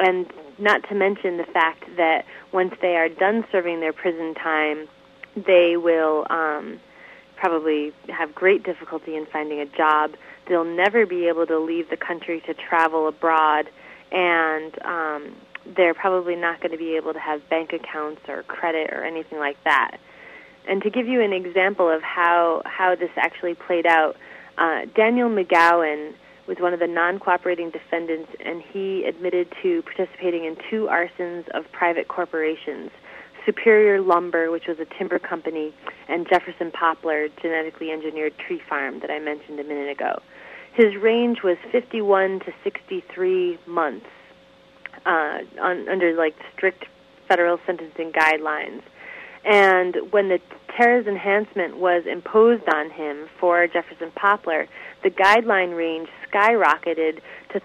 and not to mention the fact that once they are done serving their prison time, they will probably have great difficulty in finding a job. They'll never be able to leave the country to travel abroad, and they're probably not going to be able to have bank accounts or credit or anything like that. And to give you an example of how this actually played out, Daniel McGowan was one of the non-cooperating defendants, and he admitted to participating in 2 arsons of private corporations, Superior Lumber, which was a timber company, and Jefferson Poplar, genetically engineered tree farm that I mentioned a minute ago. His range was 51 to 63 months under strict federal sentencing guidelines. And when the terrorism enhancement was imposed on him for Jefferson Poplar, the guideline range skyrocketed to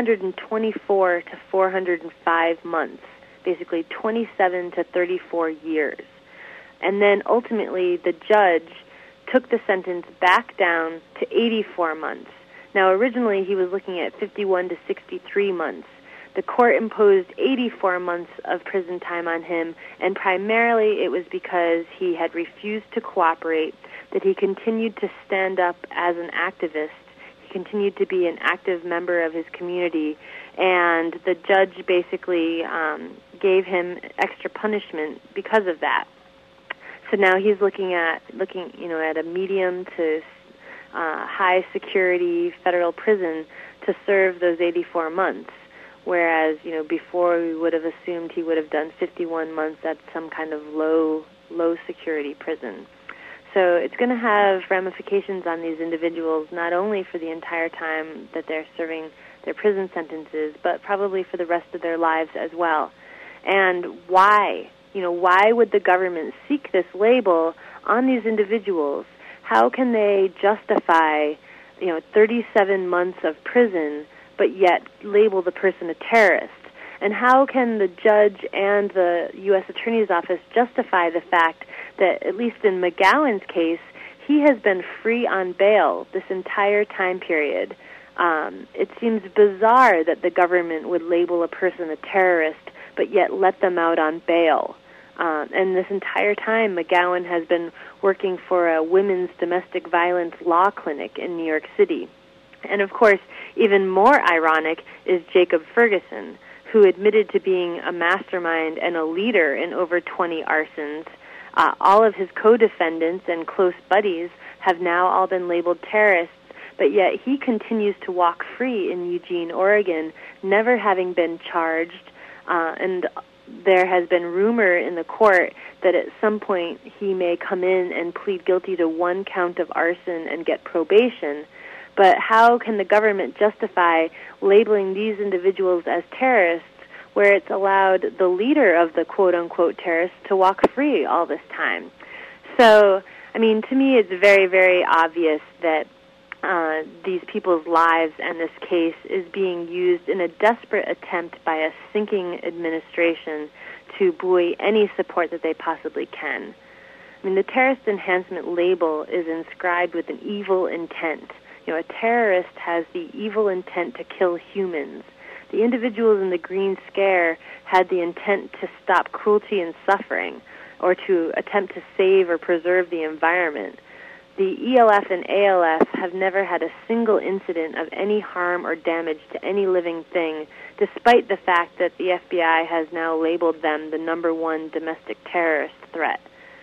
324 to 405 months, basically 27 to 34 years. And then ultimately the judge took the sentence back down to 84 months. Now originally he was looking at 51 to 63 months. The court imposed 84 months of prison time on him, and primarily it was because he had refused to cooperate, that he continued to stand up as an activist, he continued to be an active member of his community, and the judge basically gave him extra punishment because of that. So now he's looking at a medium to high security federal prison to serve those 84 months. Whereas, before we would have assumed he would have done 51 months at some kind of low security prison. So it's going to have ramifications on these individuals, not only for the entire time that they're serving their prison sentences, but probably for the rest of their lives as well. And why? Why would the government seek this label on these individuals? How can they justify, 37 months of prison, but yet label the person a terrorist? And how can the judge and the U.S. Attorney's Office justify the fact that, at least in McGowan's case, he has been free on bail this entire time period? It seems bizarre that the government would label a person a terrorist, but yet let them out on bail. And this entire time, McGowan has been working for a women's domestic violence law clinic in New York City. And of course, even more ironic is Jacob Ferguson, who admitted to being a mastermind and a leader in over 20 arsons. All of his co-defendants and close buddies have now all been labeled terrorists, but yet he continues to walk free in Eugene, Oregon, never having been charged. And there has been rumor in the court that at some point he may come in and plead guilty to 1 count of arson and get probation. But how can the government justify labeling these individuals as terrorists where it's allowed the leader of the quote-unquote terrorists to walk free all this time? So, to me it's very, very obvious that these people's lives and this case is being used in a desperate attempt by a sinking administration to buoy any support that they possibly can. The terrorist enhancement label is inscribed with an evil intent. A terrorist has the evil intent to kill humans. The individuals in the Green Scare had the intent to stop cruelty and suffering, or to attempt to save or preserve the environment. The ELF and ALF have never had a single incident of any harm or damage to any living thing, despite the fact that the FBI has now labeled them the #1 domestic terrorist threat.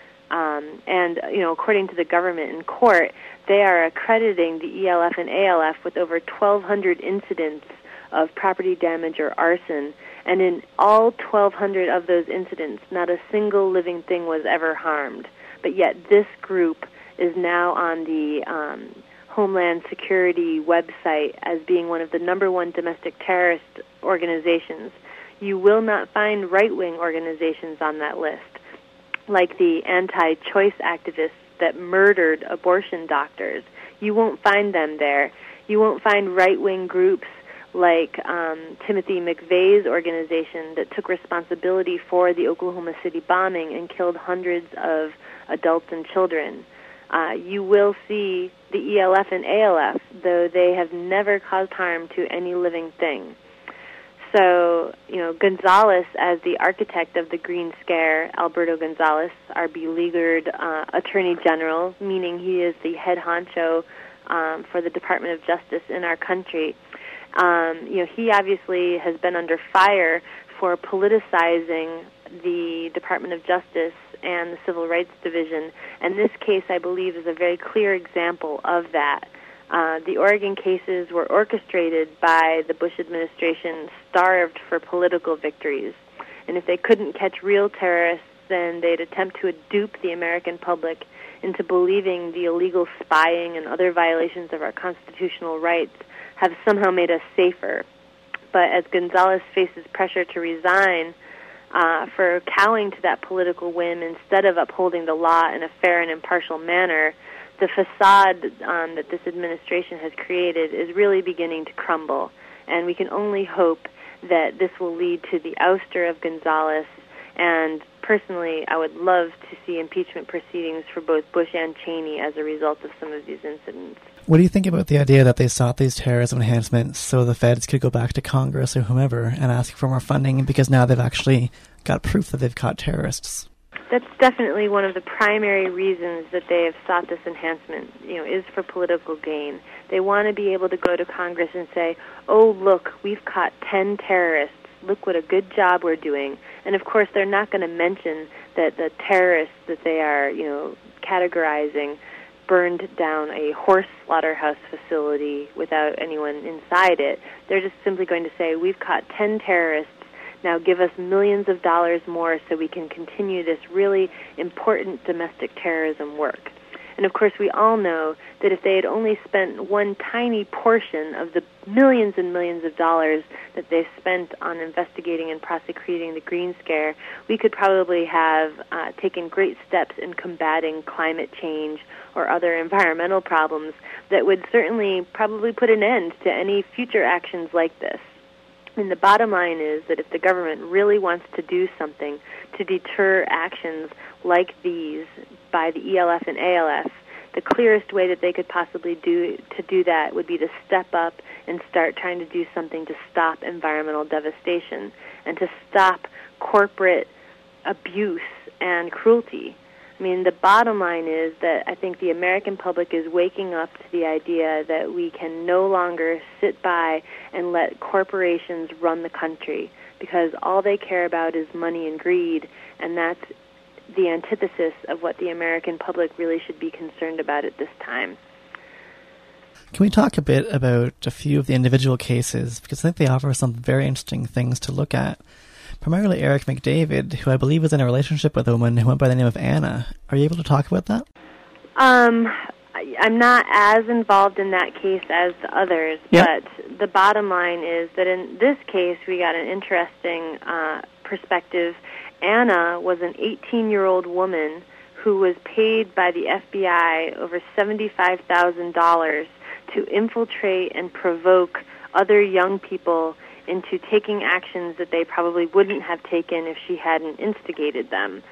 According to the government in court, they are accrediting the ELF and ALF with over 1,200 incidents of property damage or arson, and in all 1,200 of those incidents, not a single living thing was ever harmed. But yet this group is now on the Homeland Security website as being one of the #1 domestic terrorist organizations. You will not find right-wing organizations on that list, like the anti-choice activists that murdered abortion doctors. You won't find them there. You won't find right-wing groups like Timothy McVeigh's organization that took responsibility for the Oklahoma City bombing and killed hundreds of adults and children. You will see the ELF and ALF, though they have never caused harm to any living thing. So, Gonzales, as the architect of the Green Scare, Alberto Gonzales, our beleaguered Attorney General, meaning he is the head honcho for the Department of Justice in our country, he obviously has been under fire for politicizing the Department of Justice and the Civil Rights Division. And this case, I believe, is a very clear example of that. The Oregon cases were orchestrated by the Bush administration, starved for political victories. And if they couldn't catch real terrorists, then they'd attempt to dupe the American public into believing the illegal spying and other violations of our constitutional rights have somehow made us safer. But as Gonzales faces pressure to resign for cowing to that political whim instead of upholding the law in a fair and impartial manner, the facade that this administration has created is really beginning to crumble. And we can only hope that this will lead to the ouster of Gonzales. And personally, I would love to see impeachment proceedings for both Bush and Cheney as a result of some of these incidents. What do you think about the idea that they sought these terrorism enhancements so the feds could go back to Congress or whomever and ask for more funding because now they've actually got proof that they've caught terrorists? That's definitely one of the primary reasons that they have sought this enhancement, is for political gain. They want to be able to go to Congress and say, oh, look, we've caught 10 terrorists. Look what a good job we're doing. And, of course, they're not going to mention that the terrorists that they are, categorizing burned down a horse slaughterhouse facility without anyone inside it. They're just simply going to say, we've caught 10 terrorists. Now give us millions of dollars more so we can continue this really important domestic terrorism work. And, of course, we all know that if they had only spent one tiny portion of the millions and millions of dollars that they've spent on investigating and prosecuting the Green Scare, we could probably have taken great steps in combating climate change or other environmental problems that would certainly probably put an end to any future actions like this. And the bottom line is that if the government really wants to do something to deter actions like these by the ELF and ALF, the clearest way that they could possibly do that would be to step up and start trying to do something to stop environmental devastation and to stop corporate abuse and cruelty. I mean, the bottom line is that I think the American public is waking up to the idea that we can no longer sit by and let corporations run the country because all they care about is money and greed, and that's the antithesis of what the American public really should be concerned about at this time. Can we talk a bit about a few of the individual cases? Because I think they offer some very interesting things to look at. Primarily Eric McDavid, who I believe was in a relationship with a woman who went by the name of Anna. Are you able to talk about that? I'm not as involved in that case as the others, but the bottom line is that in this case we got an interesting perspective. Anna was an 18-year-old woman who was paid by the FBI over $75,000 to infiltrate and provoke other young people into taking actions that they probably wouldn't have taken if she hadn't instigated them.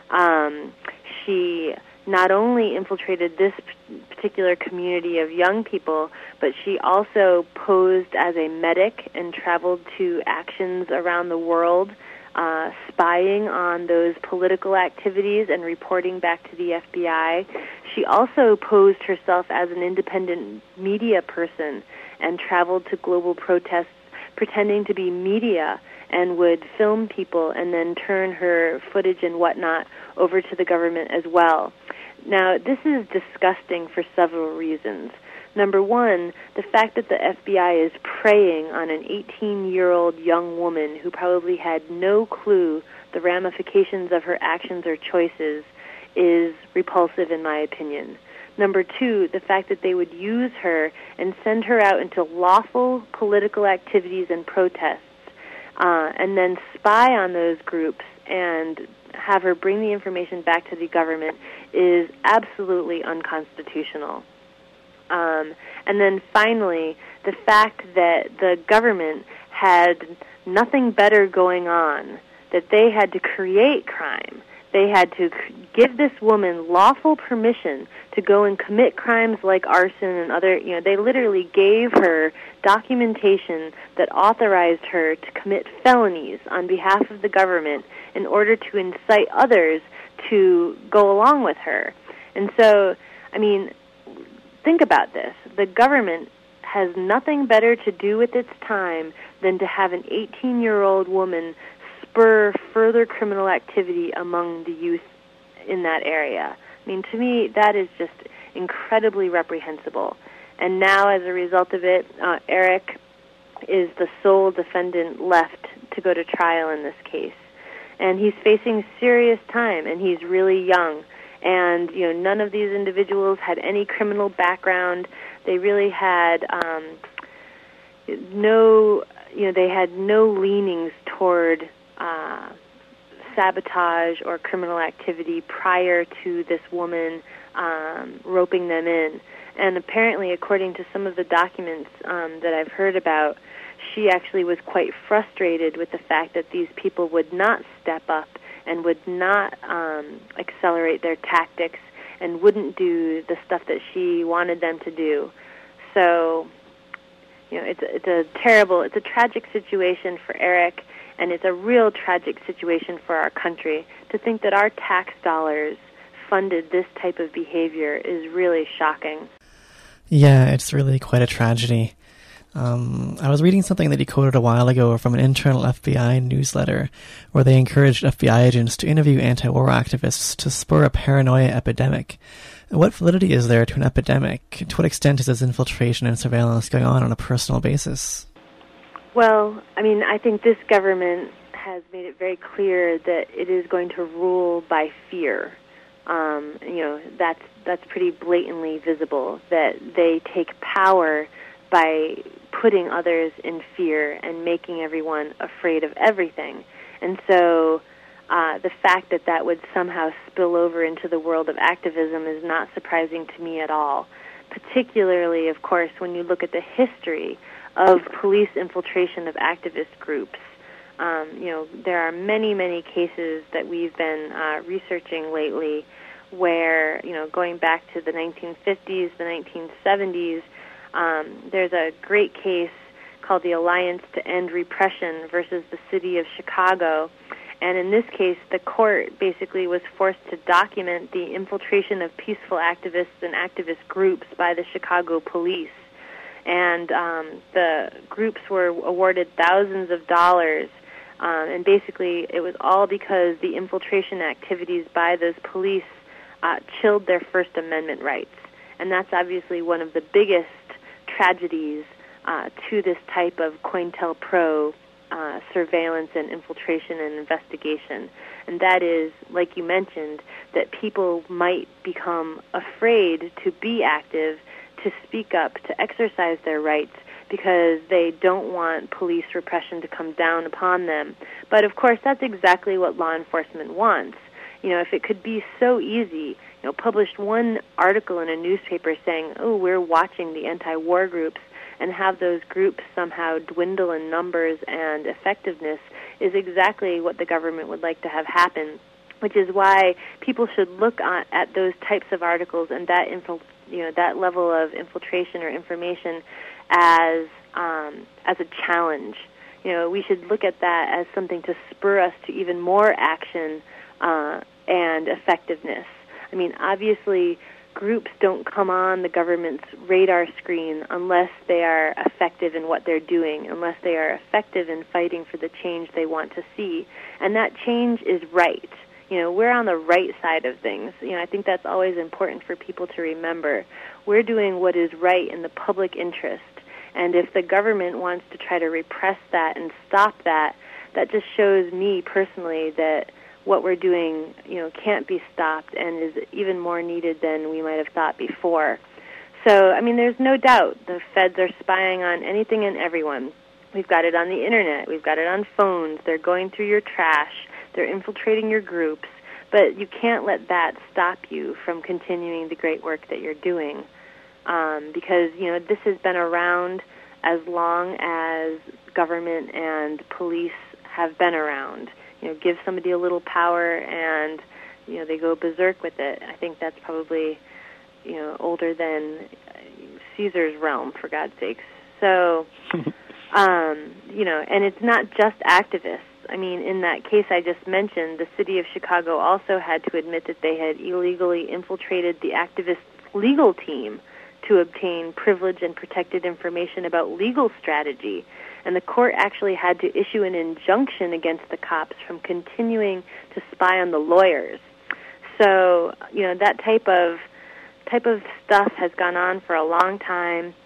She not only infiltrated this particular community of young people, but she also posed as a medic and traveled to actions around the world, spying on those political activities and reporting back to the FBI. She also posed herself as an independent media person and traveled to global protests pretending to be media and would film people and then turn her footage and whatnot over to the government as well. Now, this is disgusting for several reasons. Number one, the fact that the FBI is preying on an 18-year-old young woman who probably had no clue the ramifications of her actions or choices is repulsive in my opinion. Number two, the fact that they would use her and send her out into lawful political activities and protests, and then spy on those groups and have her bring the information back to the government is absolutely unconstitutional. And then finally, the fact that the government had nothing better going on, that they had to create crime. They had to give this woman lawful permission to go and commit crimes like arson and other, they literally gave her documentation that authorized her to commit felonies on behalf of the government in order to incite others to go along with her. And so, think about this. The government has nothing better to do with its time than to have an 18-year-old woman spur further criminal activity among the youth in that area. To me, that is just incredibly reprehensible. And now, as a result of it, Eric is the sole defendant left to go to trial in this case. And he's facing serious time, and he's really young. And, none of these individuals had any criminal background. They really had they had no leanings toward sabotage or criminal activity prior to this woman roping them in. And apparently, according to some of the documents that I've heard about, she actually was quite frustrated with the fact that these people would not step up and would not accelerate their tactics and wouldn't do the stuff that she wanted them to do. So, it's a tragic situation for Eric, and it's a real tragic situation for our country. To think that our tax dollars funded this type of behavior is really shocking. Yeah, it's really quite a tragedy. I was reading something that he quoted a while ago from an internal FBI newsletter where they encouraged FBI agents to interview anti-war activists to spur a paranoia epidemic. What validity is there to an epidemic? To what extent is this infiltration and surveillance going on a personal basis? Well, I think this government has made it very clear that it is going to rule by fear. That's pretty blatantly visible, that they take power by putting others in fear and making everyone afraid of everything. And so the fact that that would somehow spill over into the world of activism is not surprising to me at all, particularly, of course, when you look at the history of police infiltration of activist groups. There are many, many cases that we've been researching lately where, going back to the 1950s, the 1970s, there's a great case called the Alliance to End Repression versus the City of Chicago. And in this case, the court basically was forced to document the infiltration of peaceful activists and activist groups by the Chicago police. And the groups were awarded thousands of dollars. And basically, it was all because the infiltration activities by those police chilled their First Amendment rights. And that's obviously one of the biggest tragedies to this type of COINTELPRO surveillance and infiltration and investigation. And that is, like you mentioned, that people might become afraid to be active, to speak up, to exercise their rights, because they don't want police repression to come down upon them. But of course, that's exactly what law enforcement wants. If it could be so easy, published one article in a newspaper saying, oh, we're watching the anti-war groups, and have those groups somehow dwindle in numbers and effectiveness is exactly what the government would like to have happen, which is why people should look at those types of articles and that level of infiltration or information as a challenge. We should look at that as something to spur us to even more action and effectiveness. Obviously, groups don't come on the government's radar screen unless they are effective in what they're doing, unless they are effective in fighting for the change they want to see. And that change is right. We're on the right side of things. I think that's always important for people to remember. We're doing what is right in the public interest. And if the government wants to try to repress that and stop that, that just shows me personally that what we're doing, can't be stopped and is even more needed than we might have thought before. So, there's no doubt the feds are spying on anything and everyone. We've got it on the internet. We've got it on phones. They're going through your trash. They're infiltrating your groups. But you can't let that stop you from continuing the great work that you're doing. Because, this has been around as long as government and police have been around. Give somebody a little power and they go berserk with it. I think that's probably, older than Caesar's realm, for God's sakes. So, and it's not just activists. I mean, in that case I just mentioned, the city of Chicago also had to admit that they had illegally infiltrated the activists' legal team to obtain privileged and protected information about legal strategy. And the court actually had to issue an injunction against the cops from continuing to spy on the lawyers. So, that type of stuff has gone on for a long time.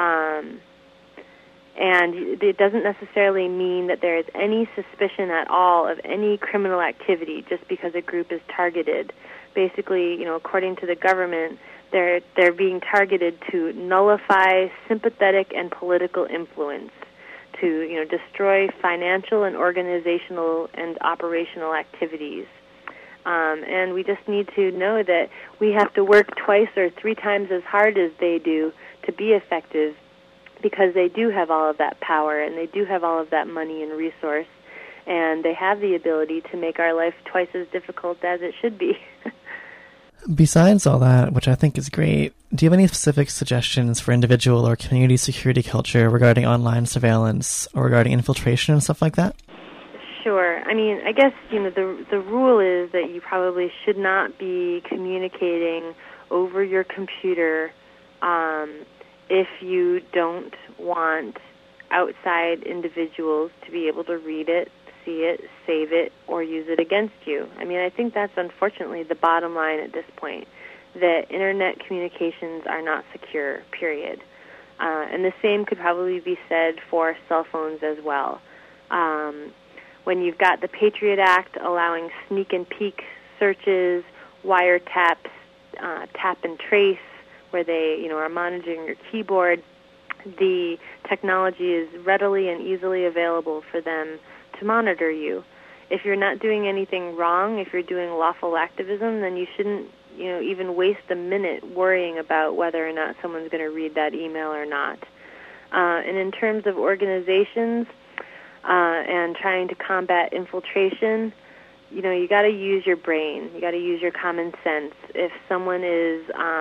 And it doesn't necessarily mean that there is any suspicion at all of any criminal activity just because a group is targeted. Basically, according to the government, they're being targeted to nullify sympathetic and political influence, to destroy financial and organizational and operational activities. And we just need to know that we have to work twice or three times as hard as they do to be effective, because they do have all of that power and they do have all of that money and resource, and they have the ability to make our life twice as difficult as it should be. Besides all that, which I think is great, do you have any specific suggestions for individual or community security culture regarding online surveillance or regarding infiltration and stuff like that? Sure. I mean, I guess, the rule is that you probably should not be communicating over your computer if you don't want outside individuals to be able to read it, see it, save it, or use it against you. I mean, I think that's unfortunately the bottom line at this point, that Internet communications are not secure, period. And the same could probably be said for cell phones as well. When you've got the Patriot Act allowing sneak and peek searches, wiretaps, tap and trace, where they, are monitoring your keyboard, the technology is readily and easily available for them to monitor you. If you're not doing anything wrong, if you're doing lawful activism, then you shouldn't, even waste a minute worrying about whether or not someone's going to read that email or not. And in terms of organizations and trying to combat infiltration, you got to use your brain. You got to use your common sense. If someone is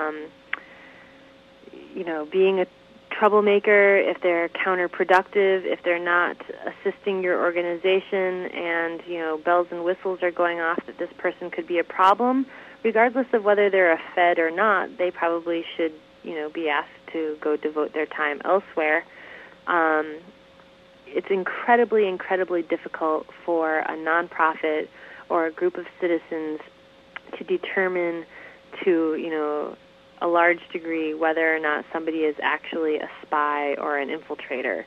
being a troublemaker, if they're counterproductive, if they're not assisting your organization, and, bells and whistles are going off that this person could be a problem, regardless of whether they're a Fed or not, they probably should, be asked to go devote their time elsewhere. It's incredibly, incredibly difficult for a nonprofit or a group of citizens to determine to, a large degree whether or not somebody is actually a spy or an infiltrator.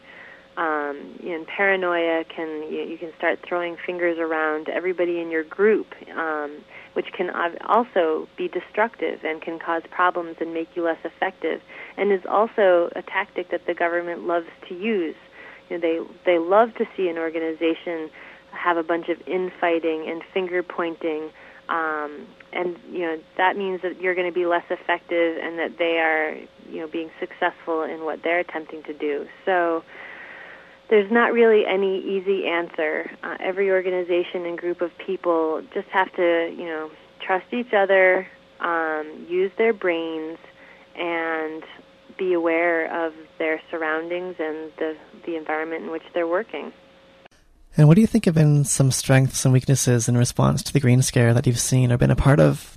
Paranoia you can start throwing fingers around to everybody in your group, which can also be destructive and can cause problems and make you less effective, and is also a tactic that the government loves to use. They love to see an organization have a bunch of infighting and finger pointing. And that means that you're going to be less effective and that they are, being successful in what they're attempting to do. So there's not really any easy answer. Every organization and group of people just have to, trust each other, use their brains, and be aware of their surroundings and the environment in which they're working. And what do you think have been some strengths and weaknesses in response to the Green Scare that you've seen or been a part of?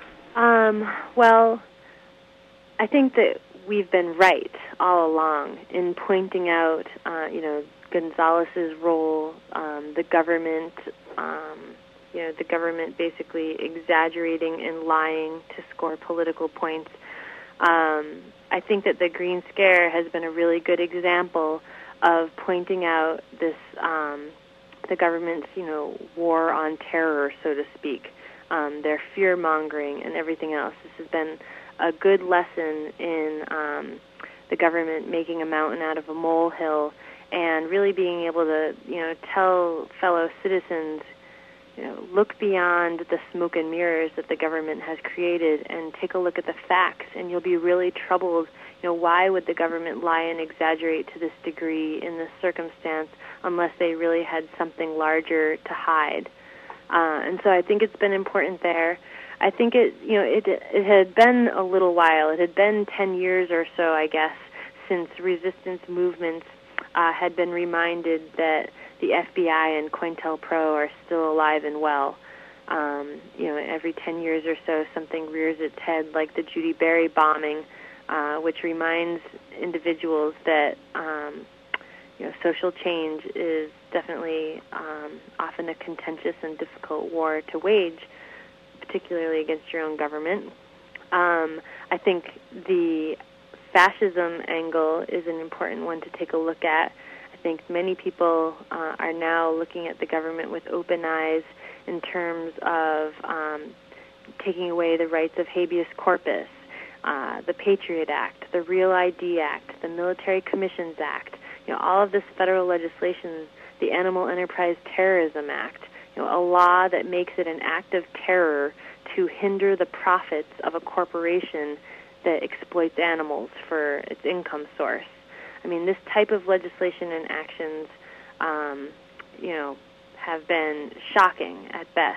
Well, I think that we've been right all along in pointing out, Gonzalez's role, the government, the government basically exaggerating and lying to score political points. I think that the Green Scare has been a really good example of pointing out this, the government's, war on terror, so to speak, their fear-mongering and everything else. This has been a good lesson in the government making a mountain out of a molehill and really being able to, tell fellow citizens, look beyond the smoke and mirrors that the government has created and take a look at the facts, and you'll be really troubled. Why would the government lie and exaggerate to this degree in this circumstance unless they really had something larger to hide? And so I think it's been important there. I think it had been a little while. It had been 10 years or so, I guess, since resistance movements had been reminded that the FBI and COINTELPRO are still alive and well. Every 10 years or so, something rears its head, like the Judy Berry bombing, which reminds individuals that social change is definitely often a contentious and difficult war to wage, particularly against your own government. I think the fascism angle is an important one to take a look at. I think many people are now looking at the government with open eyes in terms of taking away the rights of habeas corpus, the Patriot Act, the Real ID Act, the Military Commissions Act, all of this federal legislation, the Animal Enterprise Terrorism Act, a law that makes it an act of terror to hinder the profits of a corporation that exploits animals for its income source. I mean, this type of legislation and actions, have been shocking at best.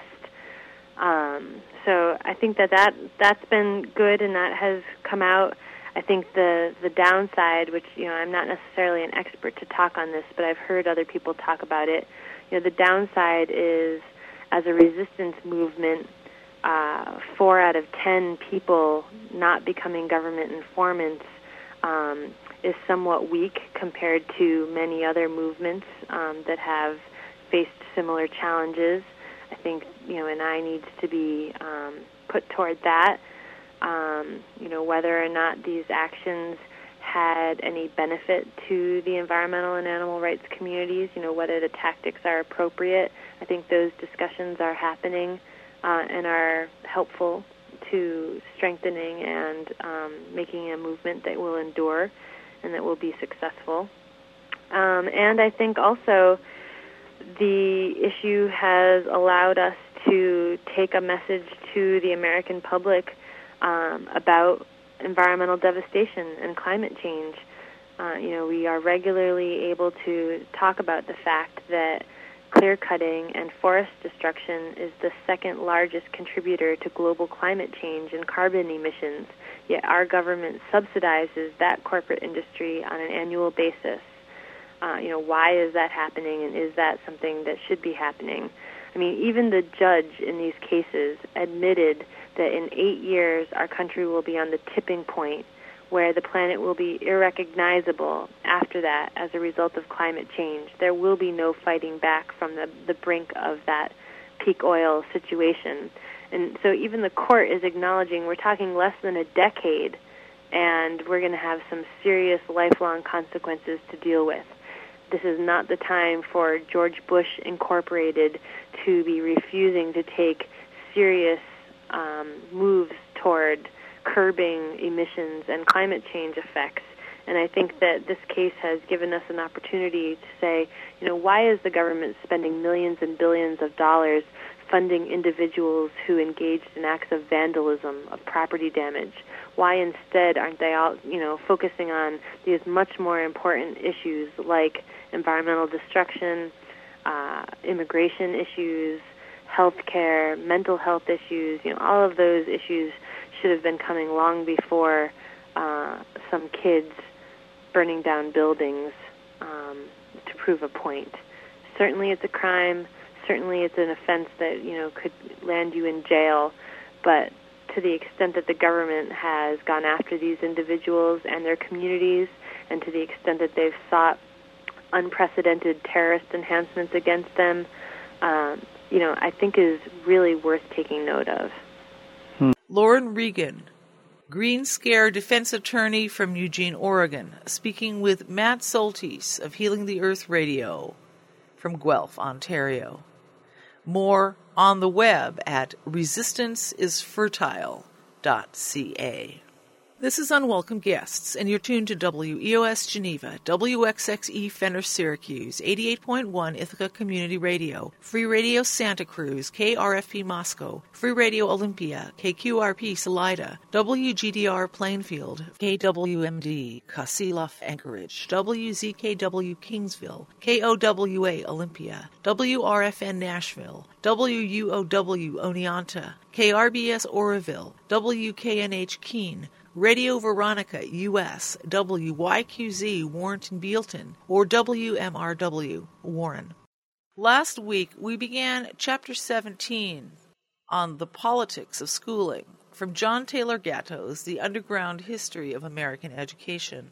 So I think that's been good, and that has come out. I think the downside, which I'm not necessarily an expert to talk on this, but I've heard other people talk about it. The downside is, as a resistance movement, 4 out of 10 people not becoming government informants is somewhat weak compared to many other movements that have faced similar challenges. I think an eye needs to be put toward that. Whether or not these actions had any benefit to the environmental and animal rights communities, whether the tactics are appropriate. I think those discussions are happening and are helpful to strengthening and making a movement that will endure and that will be successful. And I think also the issue has allowed us to take a message to the American public about environmental devastation and climate change. We are regularly able to talk about the fact that clear-cutting and forest destruction is the second largest contributor to global climate change and carbon emissions, yet our government subsidizes that corporate industry on an annual basis. Why is that happening, and is that something that should be happening? I mean, even the judge in these cases admitted that in 8 years our country will be on the tipping point where the planet will be irrecognizable after that as a result of climate change. There will be no fighting back from the brink of that peak oil situation. And so even the court is acknowledging we're talking less than a decade, and we're going to have some serious lifelong consequences to deal with. This is not the time for George Bush Incorporated to be refusing to take serious moves toward curbing emissions and climate change effects. And I think that this case has given us an opportunity to say, why is the government spending millions and billions of dollars funding individuals who engaged in acts of vandalism, of property damage? Why instead aren't they all, focusing on these much more important issues like environmental destruction, immigration issues, health care, mental health issues? All of those issues should have been coming long before some kids burning down buildings to prove a point. Certainly it's a crime. Certainly it's an offense that, could land you in jail. But to the extent that the government has gone after these individuals and their communities, and to the extent that they've sought unprecedented terrorist enhancements against them, I think is really worth taking note of. Lauren Regan, Green Scare defense attorney from Eugene, Oregon, speaking with Matt Soltis of Healing the Earth Radio from Guelph, Ontario. More on the web at resistanceisfertile.ca. This is Unwelcome Guests, and you're tuned to WEOS Geneva, WXXE Fenner Syracuse, 88.1 Ithaca Community Radio, Free Radio Santa Cruz, KRFP Moscow, Free Radio Olympia, KQRP Salida, WGDR Plainfield, KWMD Kasilof Anchorage, WZKW Kingsville, KOWA Olympia, WRFN Nashville, WUOW Oneonta, KRBS Oroville, WKNH Keene, Radio Veronica, U.S., WYQZ, Warrenton Bealton, or WMRW, Warren. Last week, we began Chapter 17 on the politics of schooling from John Taylor Gatto's The Underground History of American Education.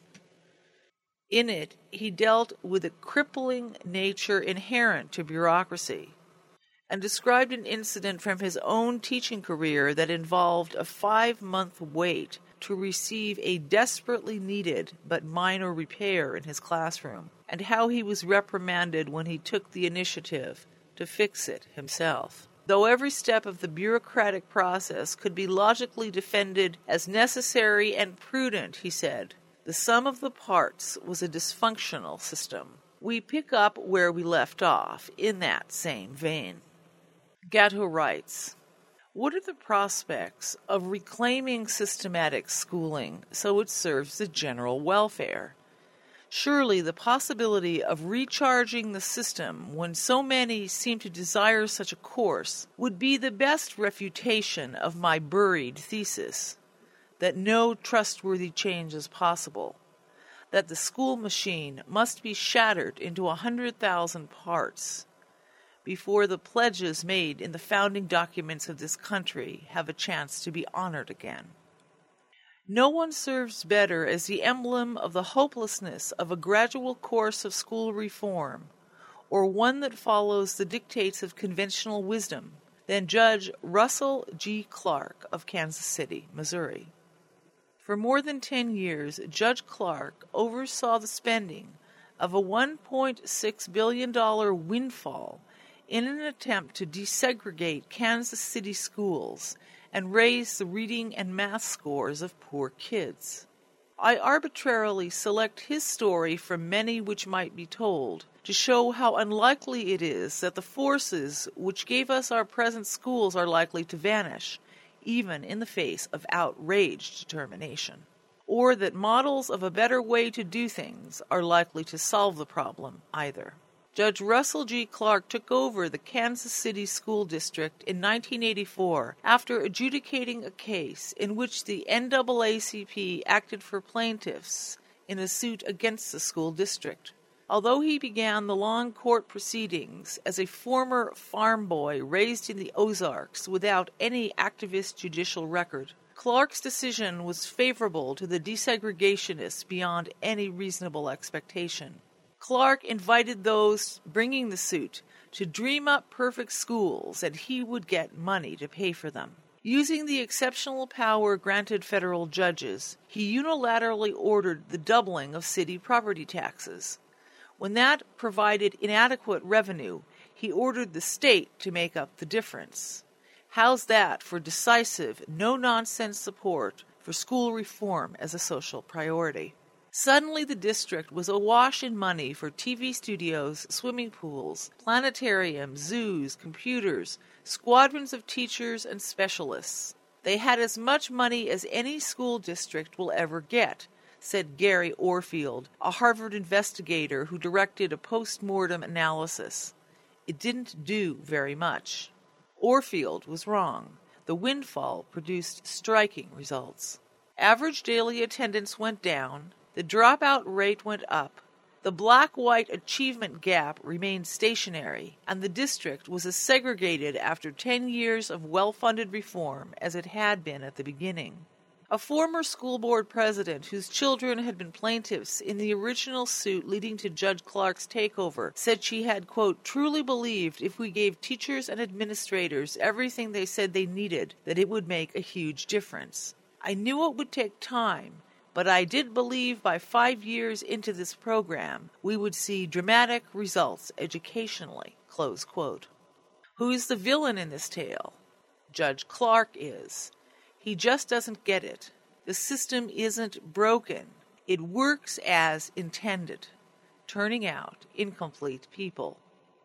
In it, he dealt with the crippling nature inherent to bureaucracy and described an incident from his own teaching career that involved a 5-month wait to receive a desperately needed but minor repair in his classroom, and how he was reprimanded when he took the initiative to fix it himself. Though every step of the bureaucratic process could be logically defended as necessary and prudent, he said, the sum of the parts was a dysfunctional system. We pick up where we left off in that same vein. Gatto writes, what are the prospects of reclaiming systematic schooling so it serves the general welfare? Surely the possibility of recharging the system when so many seem to desire such a course would be the best refutation of my buried thesis, that no trustworthy change is possible, that the school machine must be shattered into 100,000 parts before the pledges made in the founding documents of this country have a chance to be honored again. No one serves better as the emblem of the hopelessness of a gradual course of school reform, or one that follows the dictates of conventional wisdom, than Judge Russell G. Clark of Kansas City, Missouri. For more than 10 years, Judge Clark oversaw the spending of a $1.6 billion windfall in an attempt to desegregate Kansas City schools and raise the reading and math scores of poor kids. I arbitrarily select his story from many which might be told to show how unlikely it is that the forces which gave us our present schools are likely to vanish, even in the face of outraged determination, or that models of a better way to do things are likely to solve the problem either. Judge Russell G. Clark took over the Kansas City School District in 1984 after adjudicating a case in which the NAACP acted for plaintiffs in a suit against the school district. Although he began the long court proceedings as a former farm boy raised in the Ozarks without any activist judicial record, Clark's decision was favorable to the desegregationists beyond any reasonable expectation. Clark invited those bringing the suit to dream up perfect schools, and he would get money to pay for them. Using the exceptional power granted federal judges, he unilaterally ordered the doubling of city property taxes. When that provided inadequate revenue, he ordered the state to make up the difference. How's that for decisive, no-nonsense support for school reform as a social priority? Suddenly the district was awash in money for TV studios, swimming pools, planetariums, zoos, computers, squadrons of teachers and specialists. They had as much money as any school district will ever get, said Gary Orfield, a Harvard investigator who directed a post-mortem analysis. It didn't do very much. Orfield was wrong. The windfall produced striking results. Average daily attendance went down. The dropout rate went up, the black-white achievement gap remained stationary, and the district was as segregated after 10 years of well-funded reform as it had been at the beginning. A former school board president whose children had been plaintiffs in the original suit leading to Judge Clark's takeover said she had, quote, truly believed if we gave teachers and administrators everything they said they needed, that it would make a huge difference. I knew it would take time, but I did believe by 5 years into this program, we would see dramatic results educationally, close quote. Who is the villain in this tale? Judge Clark is. He just doesn't get it. The system isn't broken. It works as intended, turning out incomplete people.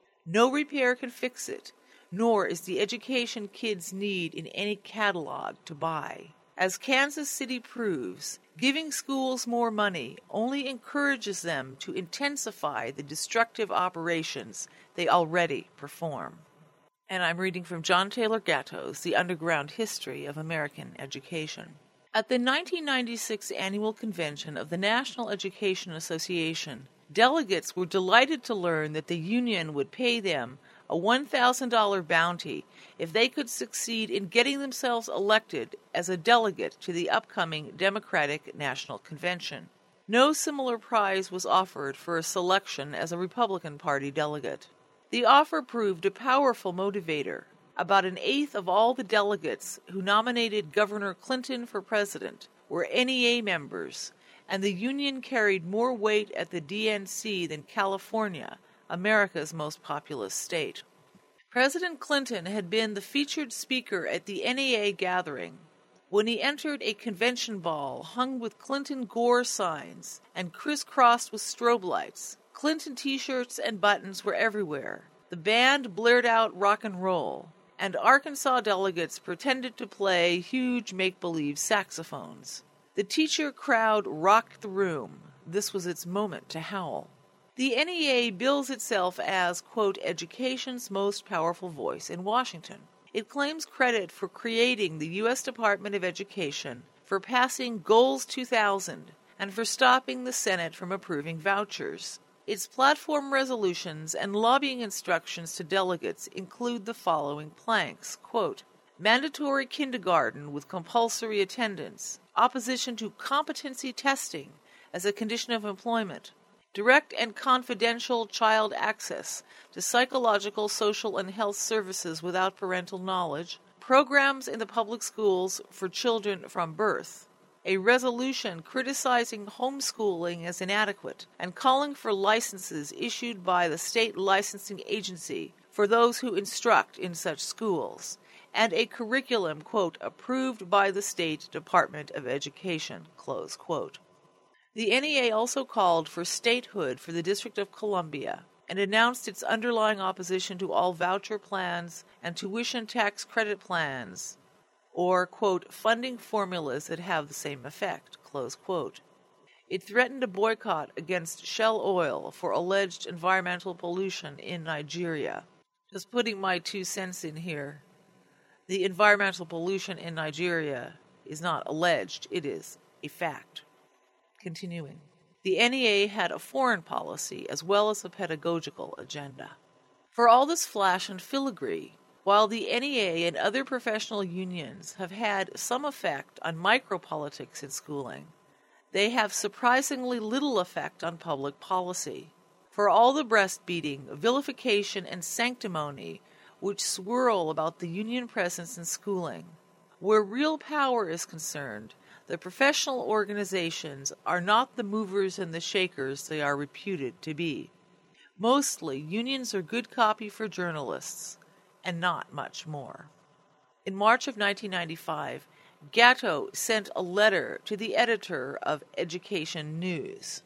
No repair can fix it, nor is the education kids need in any catalog to buy. As Kansas City proves, giving schools more money only encourages them to intensify the destructive operations they already perform. And I'm reading from John Taylor Gatto's The Underground History of American Education. At the 1996 annual convention of the National Education Association, delegates were delighted to learn that the union would pay them a $1,000 bounty if they could succeed in getting themselves elected as a delegate to the upcoming Democratic National Convention. No similar prize was offered for a selection as a Republican Party delegate. The offer proved a powerful motivator. About an eighth of all the delegates who nominated Governor Clinton for president were NEA members, and the union carried more weight at the DNC than California, America's most populous state. President Clinton had been the featured speaker at the NEA gathering when he entered a convention ball hung with Clinton Gore signs and crisscrossed with strobe lights. Clinton t-shirts and buttons were everywhere. The band blared out rock and roll, and Arkansas delegates pretended to play huge make-believe saxophones. The teacher crowd rocked the room. This was its moment to howl. The NEA bills itself as, quote, education's most powerful voice in Washington. It claims credit for creating the U.S. Department of Education, for passing Goals 2000, and for stopping the Senate from approving vouchers. Its platform resolutions and lobbying instructions to delegates include the following planks, quote, mandatory kindergarten with compulsory attendance, opposition to competency testing as a condition of employment, direct and confidential child access to psychological, social, and health services without parental knowledge, programs in the public schools for children from birth, a resolution criticizing homeschooling as inadequate and calling for licenses issued by the state licensing agency for those who instruct in such schools, and a curriculum, quote, approved by the State Department of Education, close quote. The NEA also called for statehood for the District of Columbia and announced its underlying opposition to all voucher plans and tuition tax credit plans, or, quote, funding formulas that have the same effect, close quote. It threatened a boycott against Shell Oil for alleged environmental pollution in Nigeria. Just putting my 2 cents in here. The environmental pollution in Nigeria is not alleged, it is a fact. Continuing. The NEA had a foreign policy as well as a pedagogical agenda. For all this flash and filigree, while the NEA and other professional unions have had some effect on micropolitics in schooling, they have surprisingly little effect on public policy. For all the breastbeating, vilification, and sanctimony which swirl about the union presence in schooling, where real power is concerned, the professional organizations are not the movers and the shakers they are reputed to be. Mostly, unions are good copy for journalists, and not much more. In March of 1995, Gatto sent a letter to the editor of Education News.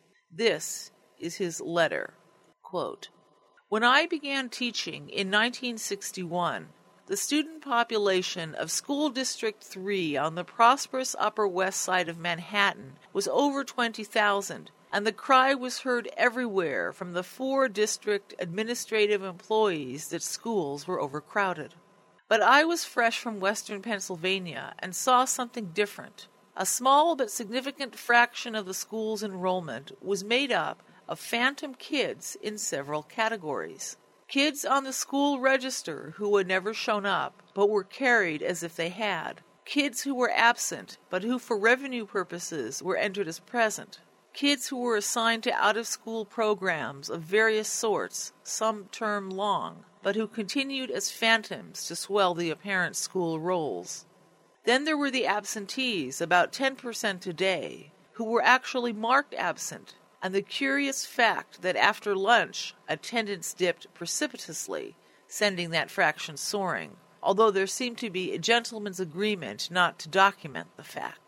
This is his letter, quote, when I began teaching in 1961, the student population of School District 3 on the prosperous Upper West Side of Manhattan was over 20,000, and the cry was heard everywhere from the 4 district administrative employees that schools were overcrowded. But I was fresh from western Pennsylvania and saw something different. A small but significant fraction of the school's enrollment was made up of phantom kids in several categories. Kids on the school register who had never shown up, but were carried as if they had. Kids who were absent, but who for revenue purposes were entered as present. Kids who were assigned to out-of-school programs of various sorts, some term long, but who continued as phantoms to swell the apparent school rolls. Then there were the absentees, about 10% a day, who were actually marked absent, and the curious fact that after lunch attendance dipped precipitously, sending that fraction soaring, although there seemed to be a gentleman's agreement not to document the fact.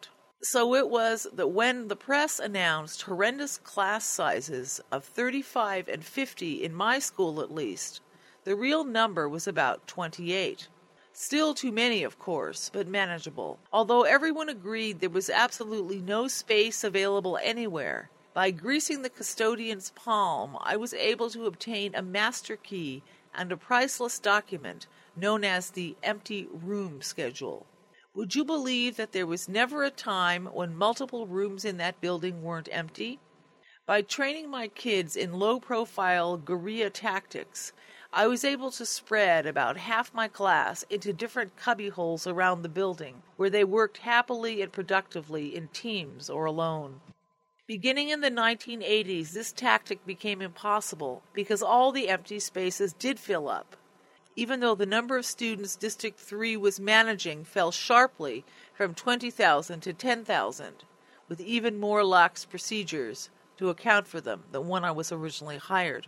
So it was that when the press announced horrendous class sizes of 35 and 50 in my school at least, the real number was about 28. Still too many, of course, but manageable. Although everyone agreed there was absolutely no space available anywhere, by greasing the custodian's palm, I was able to obtain a master key and a priceless document known as the empty room schedule. Would you believe that there was never a time when multiple rooms in that building weren't empty? By training my kids in low-profile guerrilla tactics, I was able to spread about half my class into different cubbyholes around the building, where they worked happily and productively in teams or alone. Beginning in the 1980s, this tactic became impossible because all the empty spaces did fill up, even though the number of students District 3 was managing fell sharply from 20,000 to 10,000, with even more lax procedures to account for them than when I was originally hired.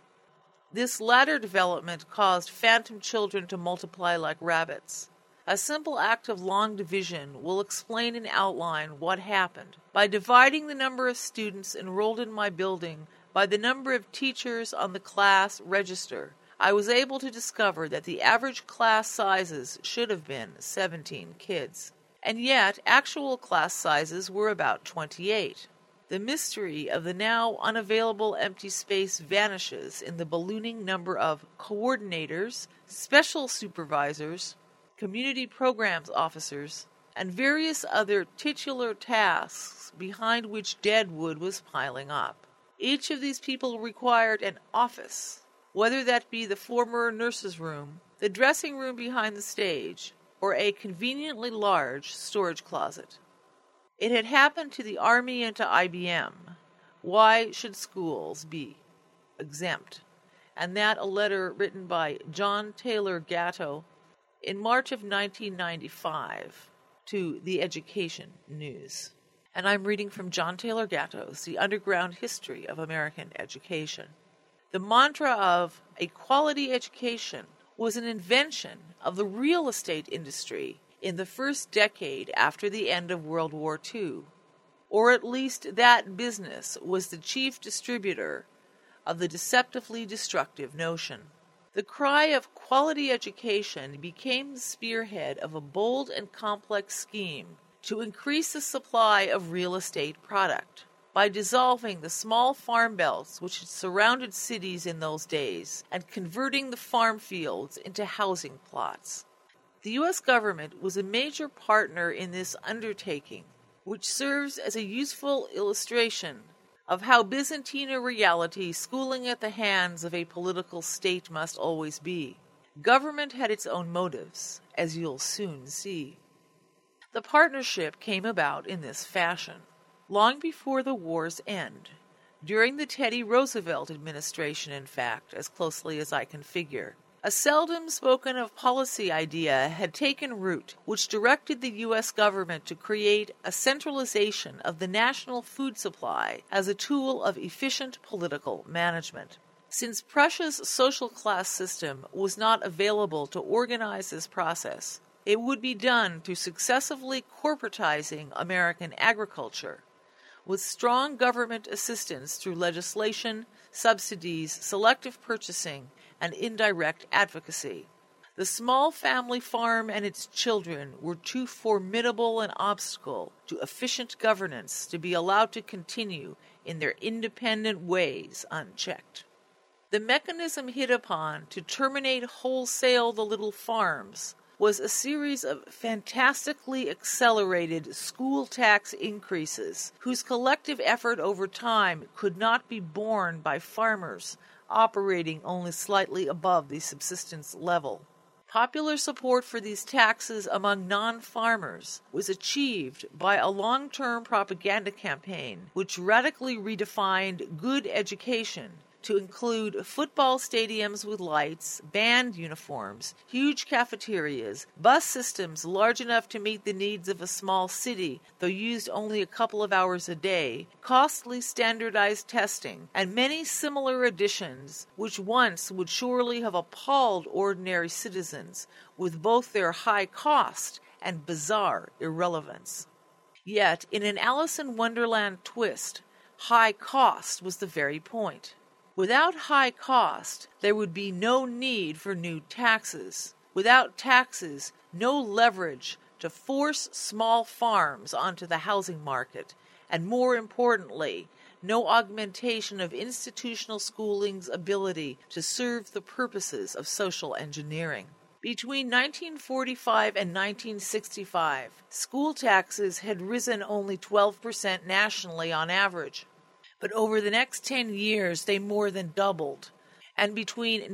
This latter development caused phantom children to multiply like rabbits. A simple act of long division will explain in outline what happened. By dividing the number of students enrolled in my building by the number of teachers on the class register, I was able to discover that the average class sizes should have been 17 kids. And yet, actual class sizes were about 28. The mystery of the now unavailable empty space vanishes in the ballooning number of coordinators, special supervisors, community programs officers, and various other titular tasks behind which dead wood was piling up. Each of these people required an office, whether that be the former nurse's room, the dressing room behind the stage, or a conveniently large storage closet. It had happened to the Army and to IBM. Why should schools be exempt? And that a letter written by John Taylor Gatto in March of 1995 to the Education News. And I'm reading from John Taylor Gatto's The Underground History of American Education. The mantra of a quality education was an invention of the real estate industry in the first decade after the end of World War II, or at least that business was the chief distributor of the deceptively destructive notion. The cry of quality education became the spearhead of a bold and complex scheme to increase the supply of real estate product by dissolving the small farm belts which had surrounded cities in those days and converting the farm fields into housing plots. The U.S. government was a major partner in this undertaking, which serves as a useful illustration of how Byzantine reality schooling at the hands of a political state must always be. Government had its own motives, as you'll soon see. The partnership came about in this fashion. Long before the war's end, during the Teddy Roosevelt administration, in fact, as closely as I can figure, a seldom spoken of policy idea had taken root which directed the U.S. government to create a centralization of the national food supply as a tool of efficient political management. Since Prussia's social class system was not available to organize this process, it would be done through successively corporatizing American agriculture, with strong government assistance through legislation, subsidies, selective purchasing, and indirect advocacy. The small family farm and its children were too formidable an obstacle to efficient governance to be allowed to continue in their independent ways unchecked. The mechanism hit upon to terminate wholesale the little farms was a series of fantastically accelerated school tax increases whose collective effort over time could not be borne by farmers operating only slightly above the subsistence level. Popular support for these taxes among non-farmers was achieved by a long-term propaganda campaign which radically redefined good education to include football stadiums with lights, band uniforms, huge cafeterias, bus systems large enough to meet the needs of a small city, though used only a couple of hours a day, costly standardized testing, and many similar additions which once would surely have appalled ordinary citizens with both their high cost and bizarre irrelevance. Yet, in an Alice in Wonderland twist, high cost was the very point. Without high cost, there would be no need for new taxes. Without taxes, no leverage to force small farms onto the housing market, and more importantly, no augmentation of institutional schooling's ability to serve the purposes of social engineering. Between 1945 and 1965, school taxes had risen only 12% nationally on average. But over the next 10 years, they more than doubled. And between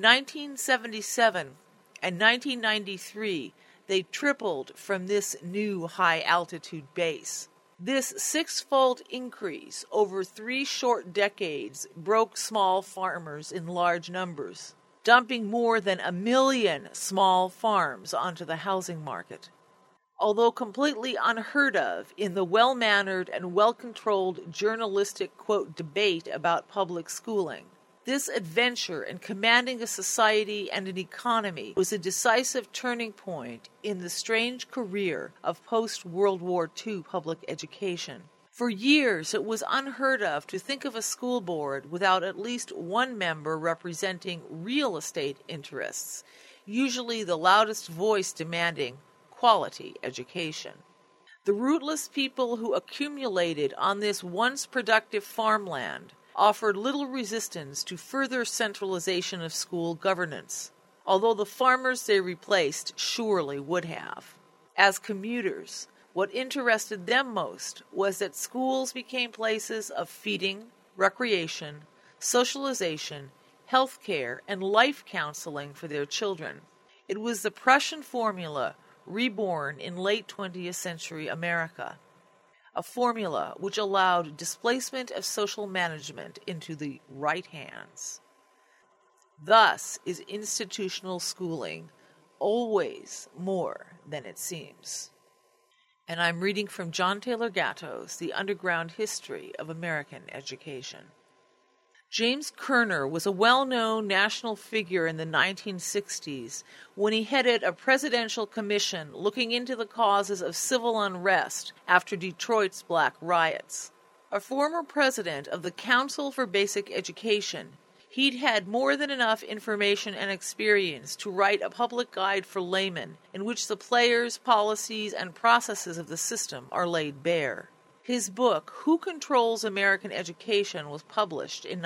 1977 and 1993, they tripled from this new high-altitude base. This six-fold increase over 3 short decades broke small farmers in large numbers, dumping more than 1 million small farms onto the housing market. Although completely unheard of in the well-mannered and well-controlled journalistic, quote, debate about public schooling, this adventure in commanding a society and an economy was a decisive turning point in the strange career of post-World War II public education. For years, it was unheard of to think of a school board without at least one member representing real estate interests, usually the loudest voice demanding quality education. The rootless people who accumulated on this once productive farmland offered little resistance to further centralization of school governance, although the farmers they replaced surely would have. As commuters, what interested them most was that schools became places of feeding, recreation, socialization, health care, and life counseling for their children. It was the Prussian formula reborn in late 20th century America, a formula which allowed displacement of social management into the right hands. Thus is institutional schooling always more than it seems. And I'm reading from John Taylor Gatto's The Underground History of American Education. James Kerner was a well-known national figure in the 1960s when he headed a presidential commission looking into the causes of civil unrest after Detroit's black riots. A former president of the Council for Basic Education, he'd had more than enough information and experience to write a public guide for laymen in which the players, policies, and processes of the system are laid bare. His book, Who Controls American Education, was published in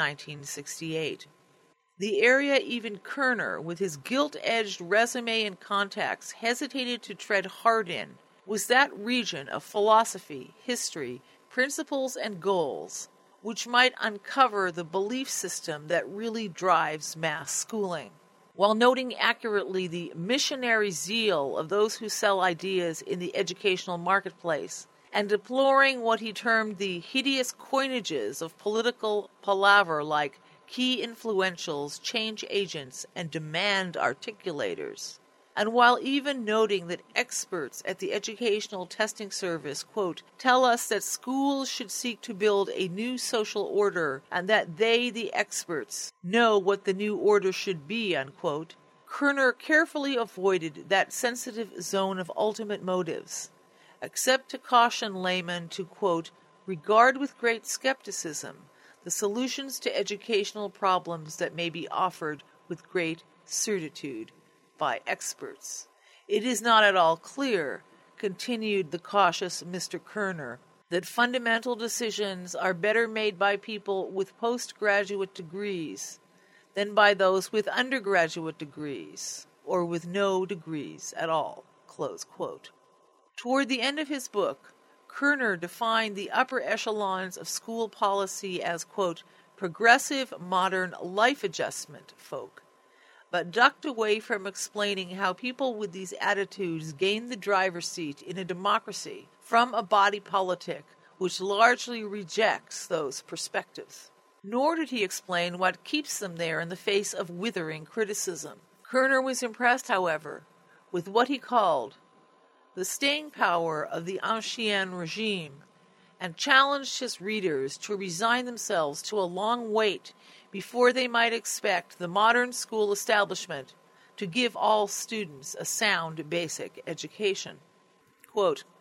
1968. The area even Kerner, with his gilt-edged resume and contacts, hesitated to tread hard in was that region of philosophy, history, principles, and goals, which might uncover the belief system that really drives mass schooling, while noting accurately the missionary zeal of those who sell ideas in the educational marketplace, and deploring what he termed the hideous coinages of political palaver like key influentials, change agents, and demand articulators. And while even noting that experts at the Educational Testing Service, quote, tell us that schools should seek to build a new social order and that they, the experts, know what the new order should be, unquote, Kerner carefully avoided that sensitive zone of ultimate motives, except to caution laymen to, quote, regard with great skepticism the solutions to educational problems that may be offered with great certitude by experts. It is not at all clear, continued the cautious Mr. Kerner, that fundamental decisions are better made by people with postgraduate degrees than by those with undergraduate degrees, or with no degrees at all, close quote. Toward the end of his book, Kerner defined the upper echelons of school policy as, quote, progressive modern life adjustment folk, but ducked away from explaining how people with these attitudes gain the driver's seat in a democracy from a body politic which largely rejects those perspectives. Nor did he explain what keeps them there in the face of withering criticism. Kerner was impressed, however, with what he called the staying power of the ancien regime, and challenged his readers to resign themselves to a long wait before they might expect the modern school establishment to give all students a sound basic education. Quote,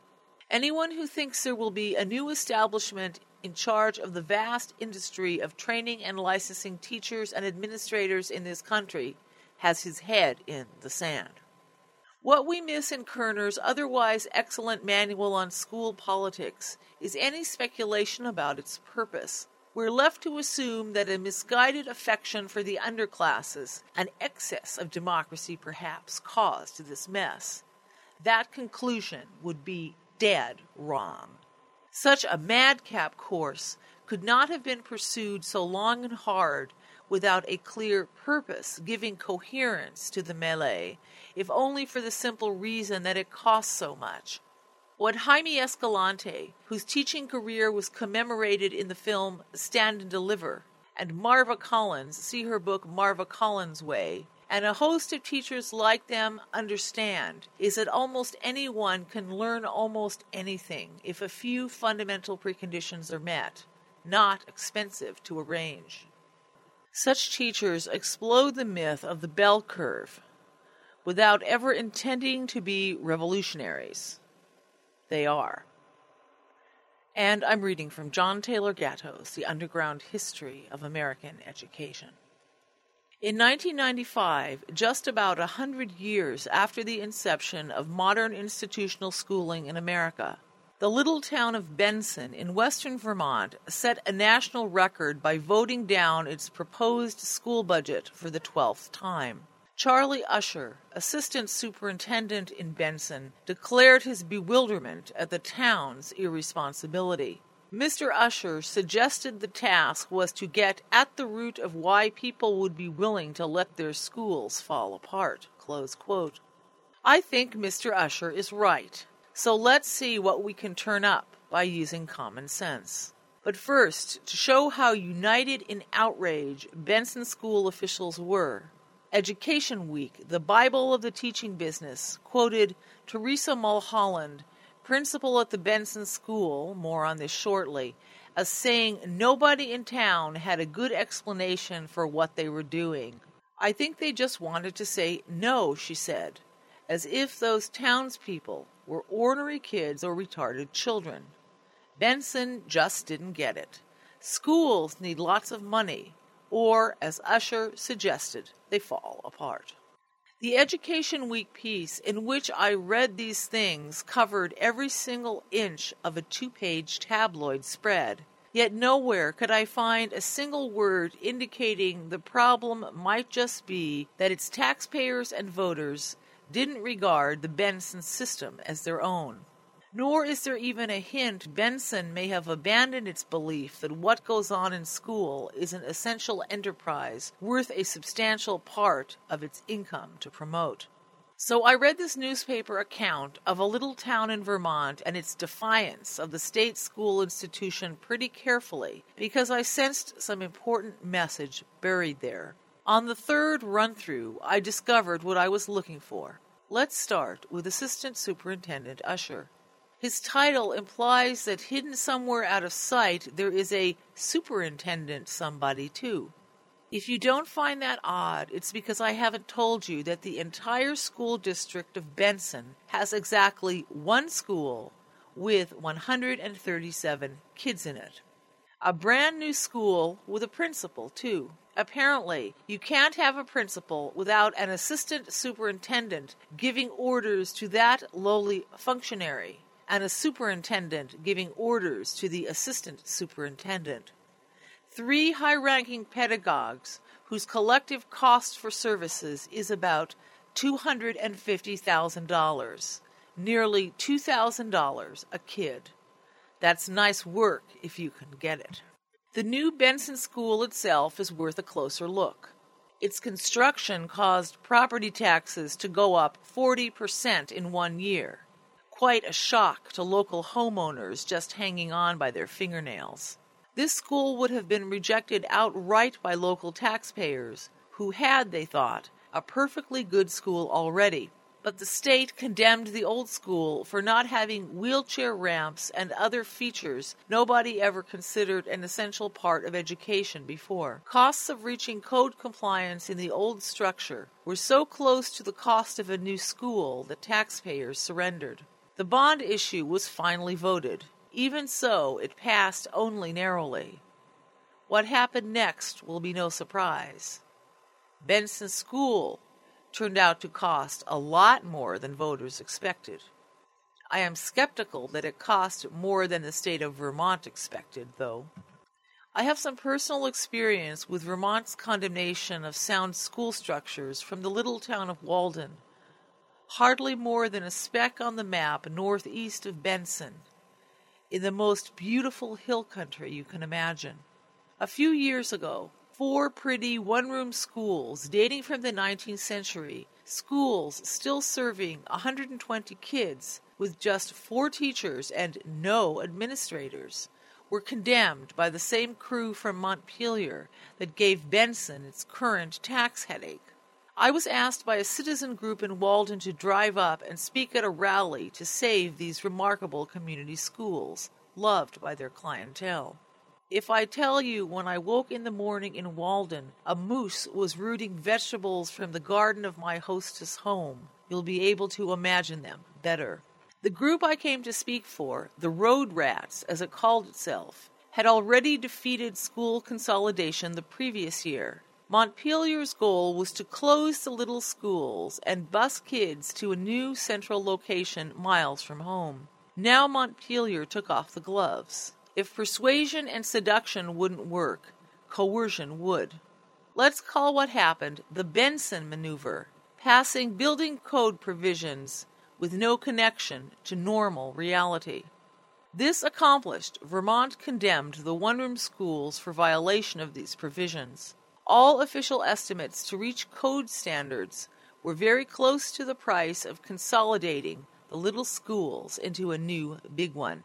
Anyone who thinks there will be a new establishment in charge of the vast industry of training and licensing teachers and administrators in this country has his head in the sand. What we miss in Kerner's otherwise excellent manual on school politics is any speculation about its purpose. We're left to assume that a misguided affection for the underclasses, an excess of democracy perhaps, caused this mess. That conclusion would be dead wrong. Such a madcap course could not have been pursued so long and hard without a clear purpose giving coherence to the melee, if only for the simple reason that it costs so much. What Jaime Escalante, whose teaching career was commemorated in the film Stand and Deliver, and Marva Collins, see her book Marva Collins' Way, and a host of teachers like them understand, is that almost anyone can learn almost anything if a few fundamental preconditions are met, not expensive to arrange. Such teachers explode the myth of the bell curve without ever intending to be revolutionaries. They are. And I'm reading from John Taylor Gatto's The Underground History of American Education. In 1995, just about 100 years after the inception of modern institutional schooling in America, the little town of Benson in western Vermont set a national record by voting down its proposed school budget for the 12th time. Charlie Usher, assistant superintendent in Benson, declared his bewilderment at the town's irresponsibility. Mr. Usher suggested the task was to get at the root of why people would be willing to let their schools fall apart. Close quote. I think Mr. Usher is right. So let's see what we can turn up by using common sense. But first, to show how united in outrage Benson school officials were, Education Week, the Bible of the teaching business, quoted Teresa Mulholland, principal at the Benson School, more on this shortly, as saying nobody in town had a good explanation for what they were doing. I think they just wanted to say no, she said, as if those townspeople were ornery kids or retarded children. Benson just didn't get it. Schools need lots of money, or, as Usher suggested, they fall apart. The Education Week piece in which I read these things covered every single inch of a 2-page tabloid spread, yet nowhere could I find a single word indicating the problem might just be that its taxpayers and voters didn't regard the Benson system as their own. Nor is there even a hint Benson may have abandoned its belief that what goes on in school is an essential enterprise worth a substantial part of its income to promote. So I read this newspaper account of a little town in Vermont and its defiance of the state school institution pretty carefully because I sensed some important message buried there. On the third run-through, I discovered what I was looking for. Let's start with Assistant Superintendent Usher. His title implies that hidden somewhere out of sight there is a superintendent somebody too. If you don't find that odd, it's because I haven't told you that the entire school district of Benson has exactly one school with 137 kids in it. A brand new school with a principal too. Apparently, you can't have a principal without an assistant superintendent giving orders to that lowly functionary, and a superintendent giving orders to the assistant superintendent. 3 high-ranking pedagogues whose collective cost for services is about $250,000, nearly $2,000 a kid. That's nice work if you can get it. The new Benson School itself is worth a closer look. Its construction caused property taxes to go up 40% in 1 year. Quite a shock to local homeowners just hanging on by their fingernails. This school would have been rejected outright by local taxpayers, who had, they thought, a perfectly good school already. But the state condemned the old school for not having wheelchair ramps and other features nobody ever considered an essential part of education before. Costs of reaching code compliance in the old structure were so close to the cost of a new school that taxpayers surrendered. The bond issue was finally voted. Even so, it passed only narrowly. What happened next will be no surprise. Benson School turned out to cost a lot more than voters expected. I am skeptical that it cost more than the state of Vermont expected, though. I have some personal experience with Vermont's condemnation of sound school structures from the little town of Walden, hardly more than a speck on the map northeast of Benson, in the most beautiful hill country you can imagine. A few years ago, 4 pretty one-room schools dating from the 19th century, schools still serving 120 kids with just 4 teachers and no administrators, were condemned by the same crew from Montpelier that gave Benson its current tax headache. I was asked by a citizen group in Walden to drive up and speak at a rally to save these remarkable community schools, loved by their clientele. If I tell you when I woke in the morning in Walden, a moose was rooting vegetables from the garden of my hostess' home, you'll be able to imagine them better. The group I came to speak for, the Road Rats, as it called itself, had already defeated school consolidation the previous year. Montpelier's goal was to close the little schools and bus kids to a new central location miles from home. Now Montpelier took off the gloves. If persuasion and seduction wouldn't work, coercion would. Let's call what happened the Benson maneuver, passing building code provisions with no connection to normal reality. This accomplished, Vermont condemned the one-room schools for violation of these provisions. All official estimates to reach code standards were very close to the price of consolidating the little schools into a new big one.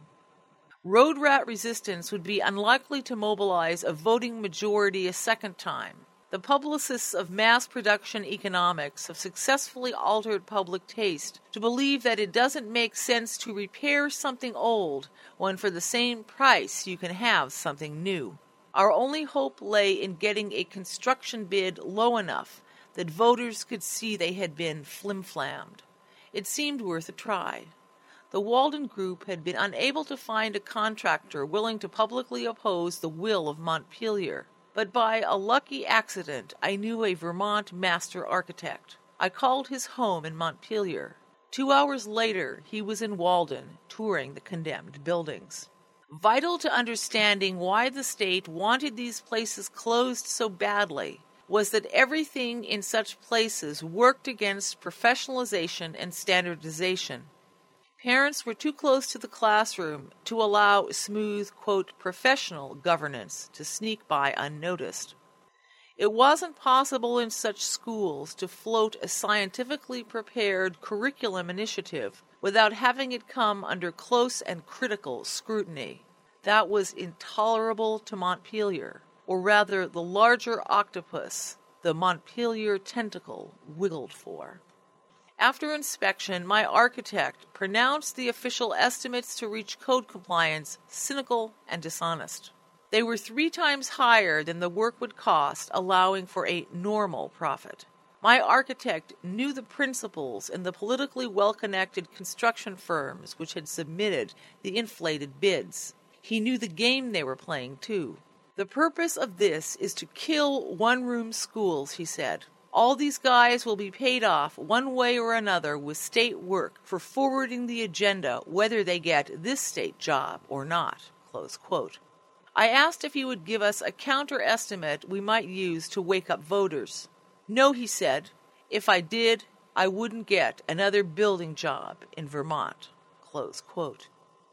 Road rat resistance would be unlikely to mobilize a voting majority a second time. The publicists of mass production economics have successfully altered public taste to believe that it doesn't make sense to repair something old when for the same price you can have something new. Our only hope lay in getting a construction bid low enough that voters could see they had been flim-flammed. It seemed worth a try. The Walden Group had been unable to find a contractor willing to publicly oppose the will of Montpelier. But by a lucky accident, I knew a Vermont master architect. I called his home in Montpelier. 2 hours later, he was in Walden, touring the condemned buildings. Vital to understanding why the state wanted these places closed so badly was that everything in such places worked against professionalization and standardization. Parents were too close to the classroom to allow smooth, quote, professional governance to sneak by unnoticed. It wasn't possible in such schools to float a scientifically prepared curriculum initiative without having it come under close and critical scrutiny. That was intolerable to Montpelier, or rather the larger octopus the Montpelier tentacle wiggled for. After inspection, my architect pronounced the official estimates to reach code compliance cynical and dishonest. They were 3 times higher than the work would cost, allowing for a normal profit. My architect knew the principals in the politically well-connected construction firms which had submitted the inflated bids. He knew the game they were playing, too. The purpose of this is to kill one-room schools, he said. All these guys will be paid off one way or another with state work for forwarding the agenda whether they get this state job or not." Close quote. I asked if he would give us a counter-estimate we might use to wake up voters. "No," he said. "If I did, I wouldn't get another building job in Vermont." Close quote.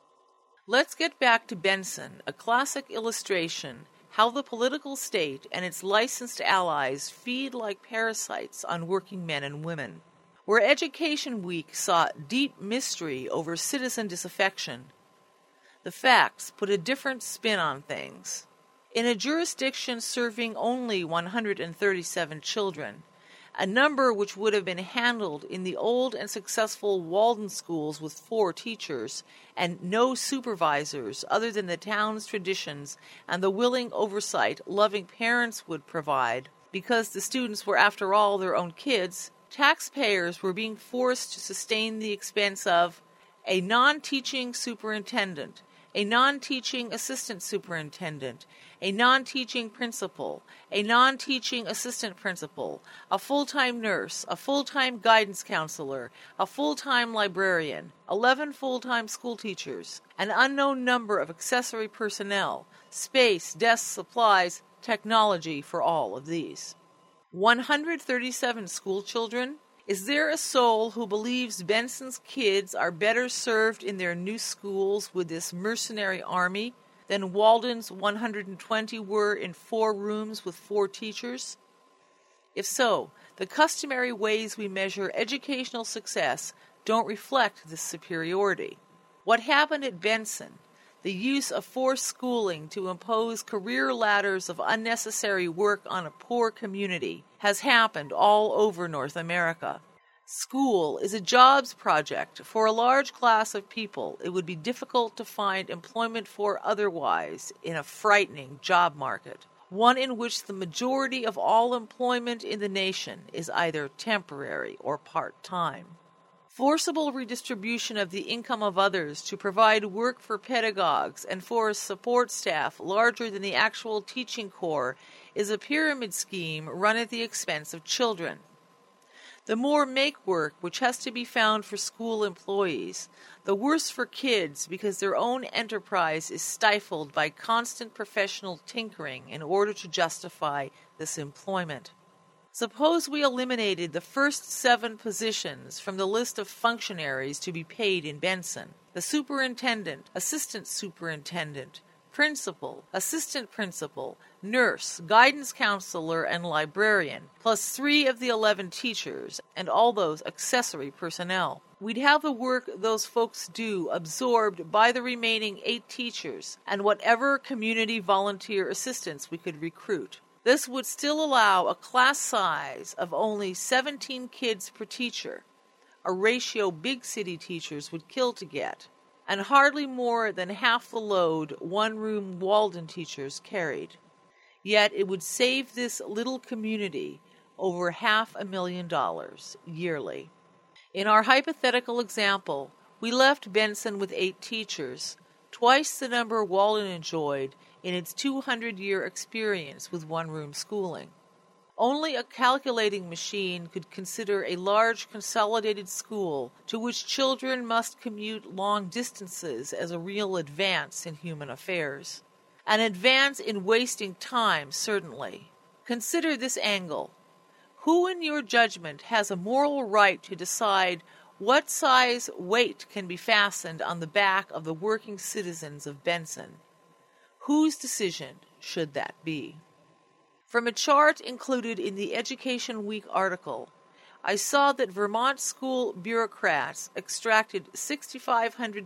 Let's get back to Benson, a classic illustration how the political state and its licensed allies feed like parasites on working men and women. Where Education Week saw deep mystery over citizen disaffection, the facts put a different spin on things. In a jurisdiction serving only 137 children, a number which would have been handled in the old and successful Walden schools with 4 teachers and no supervisors other than the town's traditions and the willing oversight loving parents would provide, because the students were after all their own kids, taxpayers were being forced to sustain the expense of a non-teaching superintendent, a non-teaching assistant superintendent, a non-teaching principal, a non-teaching assistant principal, a full-time nurse, a full-time guidance counselor, a full-time librarian, 11 full-time school teachers, an unknown number of accessory personnel, space, desks, supplies, technology for all of these. 137 school children. Is there a soul who believes Benson's kids are better served in their new schools with this mercenary army than Walden's 120 were in 4 rooms with 4 teachers? If so, the customary ways we measure educational success don't reflect this superiority. What happened at Benson, the use of forced schooling to impose career ladders of unnecessary work on a poor community, has happened all over North America. School is a jobs project for a large class of people it would be difficult to find employment for otherwise in a frightening job market, one in which the majority of all employment in the nation is either temporary or part-time. Forcible redistribution of the income of others to provide work for pedagogues and for a support staff larger than the actual teaching corps is a pyramid scheme run at the expense of children. The more make work which has to be found for school employees, the worse for kids because their own enterprise is stifled by constant professional tinkering in order to justify this employment. Suppose we eliminated the first 7 positions from the list of functionaries to be paid in Benson: the superintendent, assistant superintendent, principal, assistant principal, nurse, guidance counselor, and librarian, plus 3 of the 11 teachers and all those accessory personnel. We'd have the work those folks do absorbed by the remaining 8 teachers and whatever community volunteer assistants we could recruit. This would still allow a class size of only 17 kids per teacher, a ratio big city teachers would kill to get, and hardly more than half the load one-room Walden teachers carried. Yet it would save this little community over $500,000 yearly. In our hypothetical example, we left Benson with 8 teachers, twice the number Walden enjoyed in its 200-year experience with one-room schooling. Only a calculating machine could consider a large consolidated school to which children must commute long distances as a real advance in human affairs. An advance in wasting time, certainly. Consider this angle. Who in your judgment has a moral right to decide what size weight can be fastened on the back of the working citizens of Benson? Whose decision should that be? From a chart included in the Education Week article, I saw that Vermont school bureaucrats extracted $6,500 in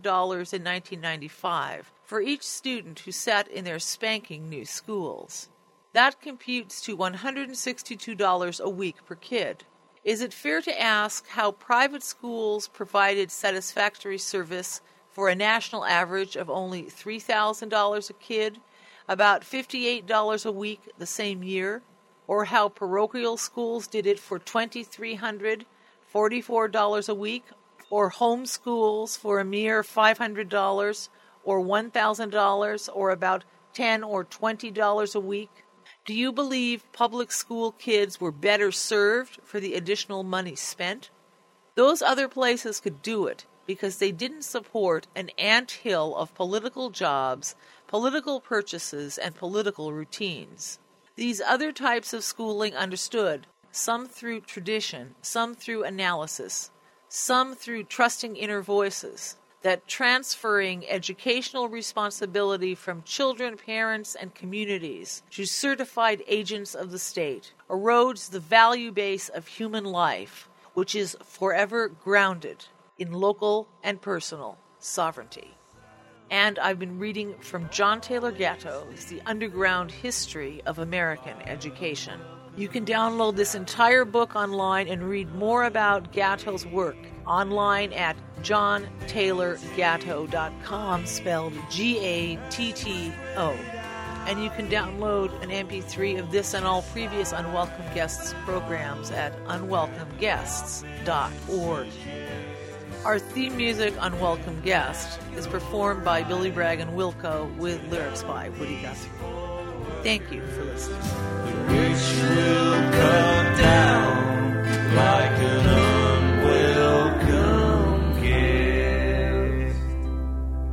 1995 for each student who sat in their spanking new schools. That computes to $162 a week per kid. Is it fair to ask how private schools provided satisfactory service for a national average of only $3,000 a kid, about $58 a week the same year, or how parochial schools did it for $2,300, $44 a week, or home schools for a mere $500, or $1,000, or about $10 or $20 a week? Do you believe public school kids were better served for the additional money spent? Those other places could do it because they didn't support an anthill of political jobs, political purchases, and political routines. These other types of schooling understood, some through tradition, some through analysis, some through trusting inner voices, that transferring educational responsibility from children, parents, and communities to certified agents of the state erodes the value base of human life, which is forever grounded in local and personal sovereignty. And I've been reading from John Taylor Gatto's The Underground History of American Education. You can download this entire book online and read more about Gatto's work online at johntaylorgatto.com, spelled G-A-T-T-O. And you can download an MP3 of this and all previous Unwelcome Guests programs at unwelcomeguests.org. Our theme music, Unwelcome Guest, is performed by Billy Bragg and Wilco with lyrics by Woody Guthrie. Thank you for listening.